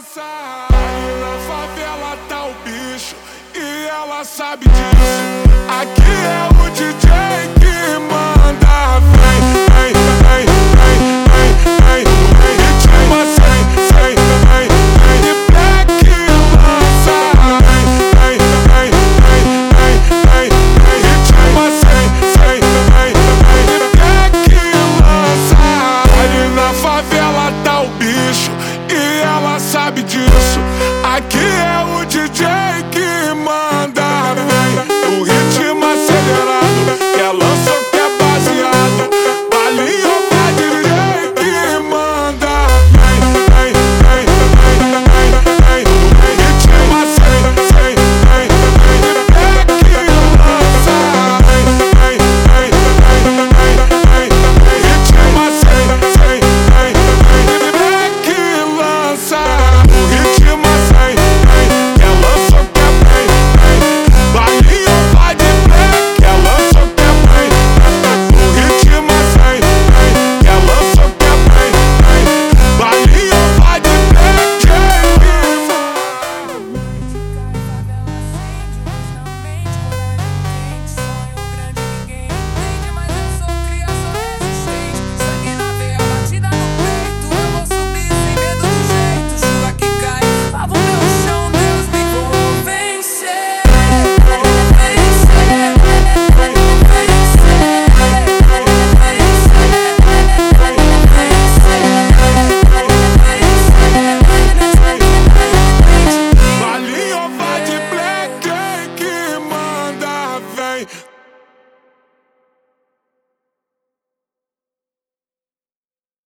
lança. Ali na favela tá o bicho e ela sabe disso. Aqui é o DJ que manda. Vem, vem, vem, vem, vem, vem, vem. Ritmo sem, sem, vem, vem. E Black lança. Vem, vem, vem, vem, vem, vem, vem. Ritmo sem, sem, vem, vem. E Black lança. Ali na favela tá o bicho e ela sabe disso. Aqui é o DJ que manda.